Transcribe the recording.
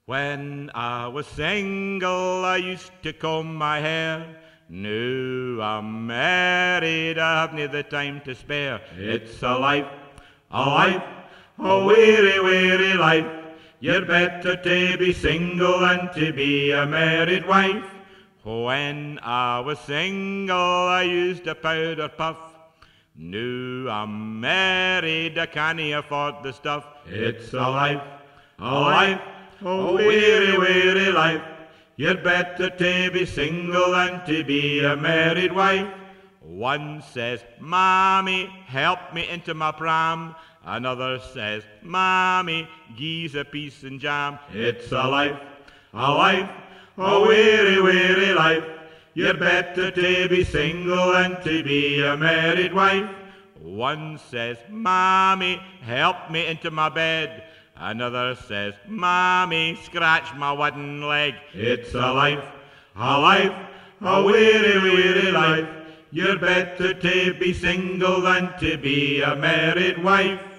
When I was single, I used to comb my hair. Now I'm married, I haven't the time to spare. It's a life, a weary, weary life. You're better to be single than to be a married wife. When I was single, I used a powder puff. Now I'm married, I can't afford the stuff. It's a life, a weary, weary life. You're better to be single than to be a married wife. One says, Mammy, help me into my pram. Another says, Mammy, gi's a piece and jam. It's a life, a weary, weary life. You're better to be single than to be a married wife. One says, Mammy, help me into my bed. Another says, Mammy, scratch my wooden leg. It's a life, a weary, weary life. You're better to be single than to be a married wife.